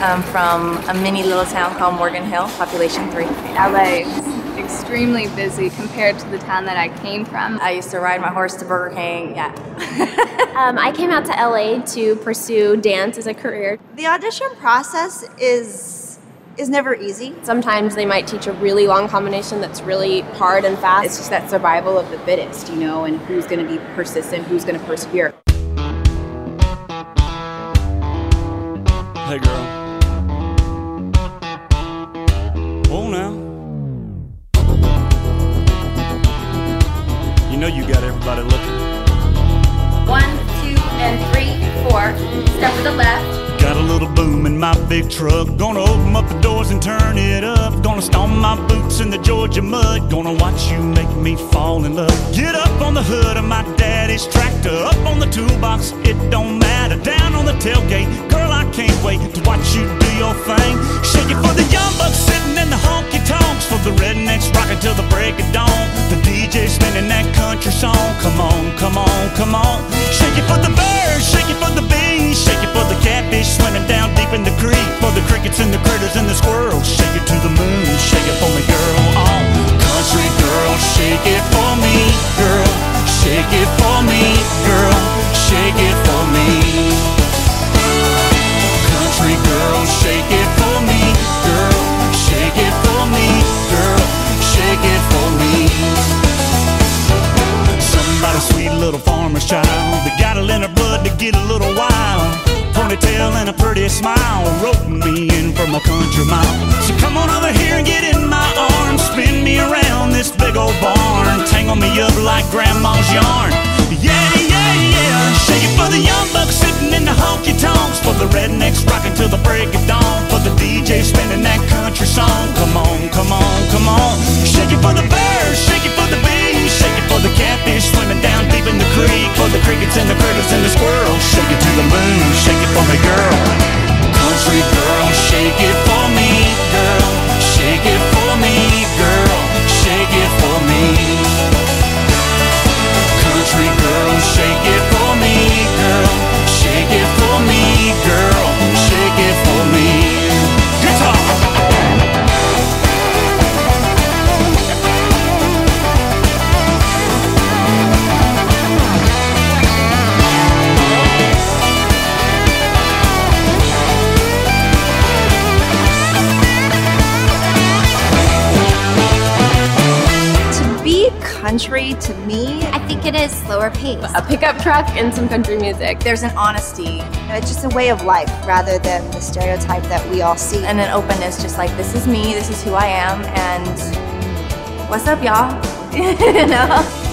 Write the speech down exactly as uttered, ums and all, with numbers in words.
I'm from a mini little town called Morgan Hill, population three. L A is extremely busy compared to the town that I came from. I used to ride my horse to Burger King, yeah. um, I came out to L A to pursue dance as a career. The audition process is is never easy. Sometimes they might teach a really long combination that's really hard and fast. It's just that survival of the fittest, you know, and who's going to be persistent, who's going to persevere. Hey girl. Oh now. You know you got everybody looking. One, two, and three, four. Step to the left. Got a little boom in my big truck. Gonna open up the doors and turn it up. Gonna stomp my boots in the Georgia mud. Gonna watch you make me fall in love. Get up on the hood of my daddy's tractor. Up on the toolbox, it don't matter. Down on the tailgate, girl, I can't wait to watch you do your thing. Shake it for the young bucks sitting in the honky-tonks. For the rednecks rocking till the break of dawn. The D J spinning that country song. Come on, come on, come on. Shake it for the birds, shake it for the bees. Shake it for the catfish swimming down deep in the creek. For the crickets and the critters and the squirrels. Shake it to the moon, shake it for me, girl. Oh, country girl, shake it for me, girl. Shake it for me, girl. Shake it for me. Country girl, shake it for me, girl. Shake it for me, girl. Shake it for me. Somebody sweet little farmer's child that got it in her blood to get a little wild. Ponytail and a pretty smile, roping me in from a country mile. So come on over here and get in my arms. Spin me around this big old barn. Tangle me up like grandma's yarn. Yeah, yeah, yeah. Shake it for the young bucks sitting in the honky-tonks. For the rednecks rocking till the break of dawn. For the D J spinning that country song. Come on, come on, come on. Shake it for the birds, shake it for the bees. Shake it for the catfish swimming down deep in the creek. For the crickets and the critters and the squirrels. Shake it to the moon, shake it for me, girl. Country girl, shake it for me, girl. Shake it for me, girl. Shake it for me. Country girl, shake it for me, girl. Shake it for me, girl. Shake it for me. Guitar. Country, to me, I think it is slower pace. A pickup truck and some country music. There's an honesty. It's just a way of life rather than the stereotype that we all see. And an openness, just like, this is me, this is who I am, and what's up, y'all? You know?